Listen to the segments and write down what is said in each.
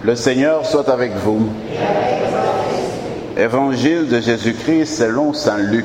Le Seigneur soit avec vous. Évangile de Jésus-Christ selon saint Luc.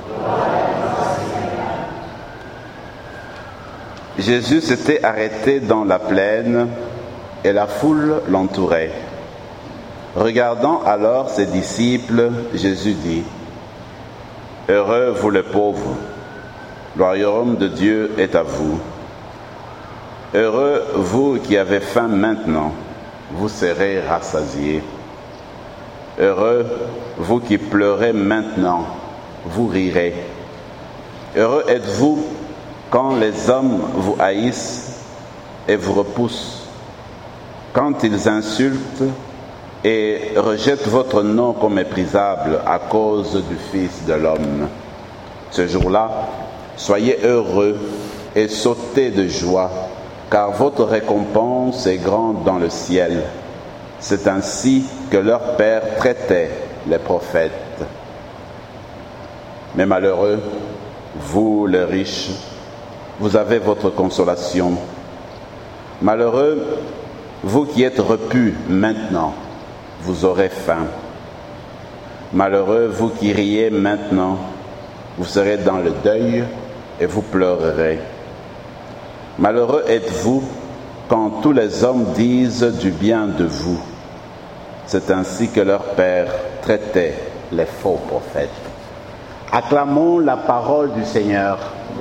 Jésus s'était arrêté dans la plaine et la foule l'entourait. Regardant alors ses disciples, Jésus dit : « Heureux vous les pauvres, le royaume de Dieu est à vous. Heureux vous qui avez faim maintenant, vous serez rassasiés. Heureux vous qui pleurez maintenant, vous rirez. Heureux êtes-vous quand les hommes vous haïssent et vous repoussent, quand ils insultent et rejettent votre nom comme méprisable à cause du Fils de l'homme. Ce jour-là, soyez heureux et sautez de joie, car votre récompense est grande dans le ciel. C'est ainsi que leur Père traitait les prophètes. Mais malheureux, vous les riches, vous avez votre consolation. Malheureux, vous qui êtes repus maintenant, vous aurez faim. Malheureux, vous qui riez maintenant, vous serez dans le deuil et vous pleurerez. Malheureux êtes-vous quand tous les hommes disent du bien de vous. C'est ainsi que leur Père traitait les faux prophètes. Acclamons la parole du Seigneur.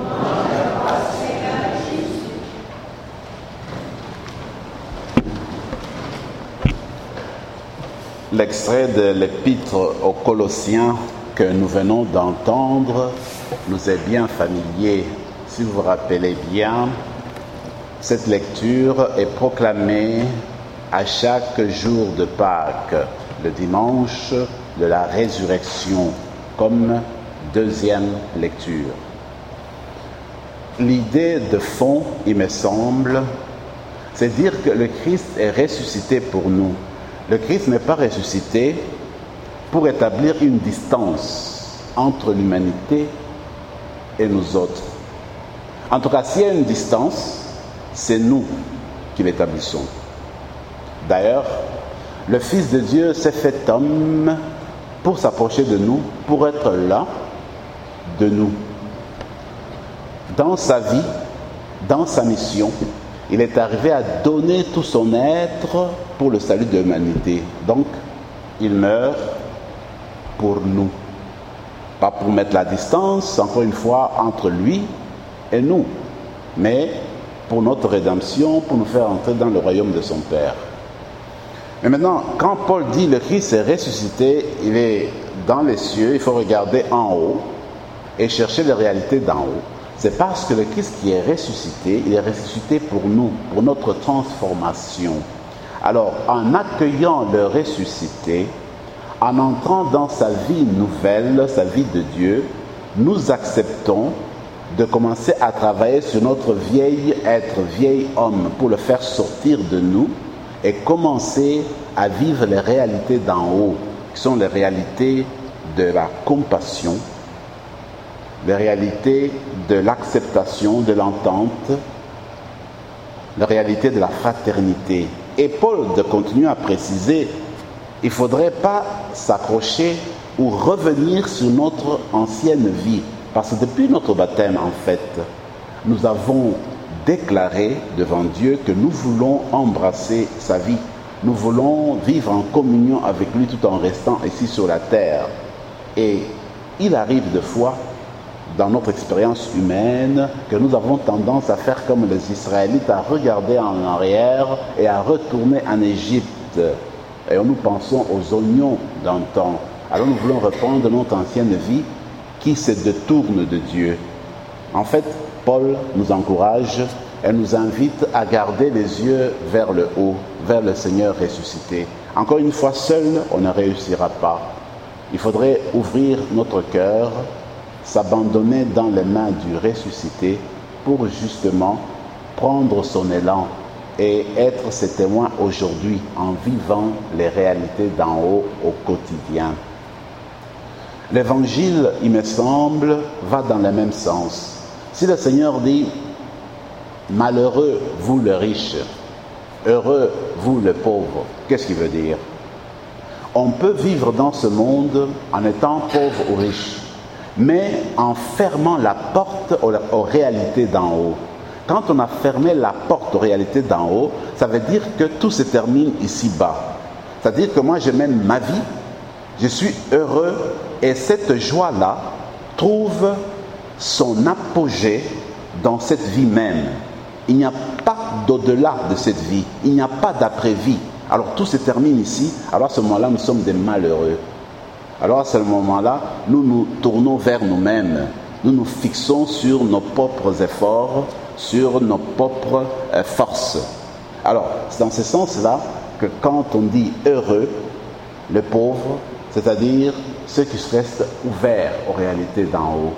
L'extrait de l'épître aux Colossiens que nous venons d'entendre nous est bien familier. Si vous vous rappelez bien, cette lecture est proclamée à chaque jour de Pâques, le dimanche de la résurrection, comme deuxième lecture. L'idée de fond, il me semble, c'est dire que le Christ est ressuscité pour nous. Le Christ n'est pas ressuscité pour établir une distance entre l'humanité et nous autres. En tout cas, s'il y a une distance, c'est nous qui l'établissons. D'ailleurs, le Fils de Dieu s'est fait homme pour s'approcher de nous, pour être là de nous. Dans sa vie, dans sa mission, il est arrivé à donner tout son être pour le salut de l'humanité. Donc, il meurt pour nous. Pas pour mettre la distance, encore une fois, entre lui et nous, mais pour notre rédemption, pour nous faire entrer dans le royaume de son Père. Mais maintenant, quand Paul dit le Christ est ressuscité, il est dans les cieux, il faut regarder en haut et chercher les réalités d'en haut. C'est parce que le Christ qui est ressuscité, il est ressuscité pour nous, pour notre transformation. Alors, en accueillant le ressuscité, en entrant dans sa vie nouvelle, sa vie de Dieu, nous acceptons de commencer à travailler sur notre vieil être, vieil homme, pour le faire sortir de nous et commencer à vivre les réalités d'en haut, qui sont les réalités de la compassion, les réalités de l'acceptation, de l'entente, les réalités de la fraternité. Et Paul continue à préciser, il ne faudrait pas s'accrocher ou revenir sur notre ancienne vie. Parce que depuis notre baptême, en fait, nous avons déclaré devant Dieu que nous voulons embrasser sa vie. Nous voulons vivre en communion avec lui tout en restant ici sur la terre. Et il arrive de fois, dans notre expérience humaine, que nous avons tendance à faire comme les Israélites, à regarder en arrière et à retourner en Égypte. Et nous pensons aux oignons d'antan. Alors nous voulons reprendre notre ancienne vie qui se détourne de Dieu. En fait, Paul nous encourage et nous invite à garder les yeux vers le haut, vers le Seigneur ressuscité. Encore une fois, seul, on ne réussira pas. Il faudrait ouvrir notre cœur, s'abandonner dans les mains du ressuscité pour justement prendre son élan et être ses témoins aujourd'hui en vivant les réalités d'en haut au quotidien. L'évangile, il me semble, va dans le même sens. Si le Seigneur dit « Malheureux, vous le riche », Heureux, vous les pauvres. Qu'est-ce qu'il veut dire? On peut vivre dans ce monde en étant pauvre ou riche, mais en fermant la porte aux réalités d'en haut. Quand on a fermé la porte aux réalités d'en haut, ça veut dire que tout se termine ici-bas. C'est-à-dire que moi, je mène ma vie, je suis heureux, et cette joie-là trouve son apogée dans cette vie même. Il n'y a pas d'au-delà de cette vie, il n'y a pas d'après-vie. Alors tout se termine ici, alors à ce moment-là, nous sommes des malheureux. Alors à ce moment-là, nous nous tournons vers nous-mêmes, nous nous fixons sur nos propres efforts, sur nos propres forces. Alors, c'est dans ce sens-là que quand on dit heureux, les pauvres, c'est-à-dire ceux qui restent ouverts aux réalités d'en haut,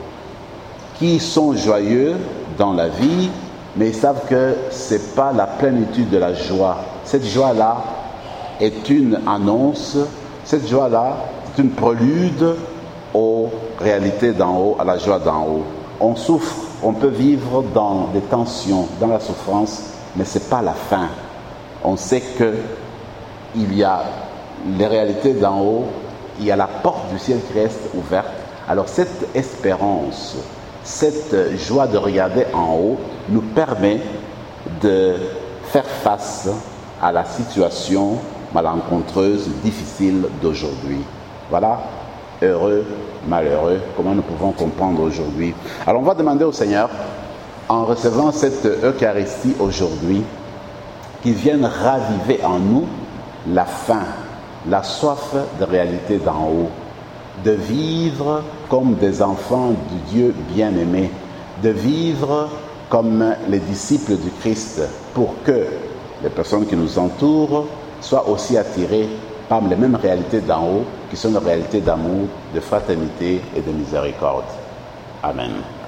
qui sont joyeux dans la vie, mais ils savent que ce n'est pas la plénitude de la joie. Cette joie-là est une annonce, cette joie-là est une prélude aux réalités d'en haut, à la joie d'en haut. On souffre, on peut vivre dans des tensions, dans la souffrance, mais ce n'est pas la fin. On sait qu'il y a les réalités d'en haut, il y a la porte du ciel qui reste ouverte. Alors cette espérance, cette joie de regarder en haut nous permet de faire face à la situation malencontreuse, difficile d'aujourd'hui. Voilà, heureux, malheureux, comment nous pouvons comprendre aujourd'hui. Alors on va demander au Seigneur, en recevant cette Eucharistie aujourd'hui, qu'il vienne raviver en nous la faim, la soif de réalité d'en haut, de vivre comme des enfants du Dieu bien-aimé, de vivre comme les disciples du Christ, pour que les personnes qui nous entourent soient aussi attirées par les mêmes réalités d'en haut, qui sont les réalités d'amour, de fraternité et de miséricorde. Amen.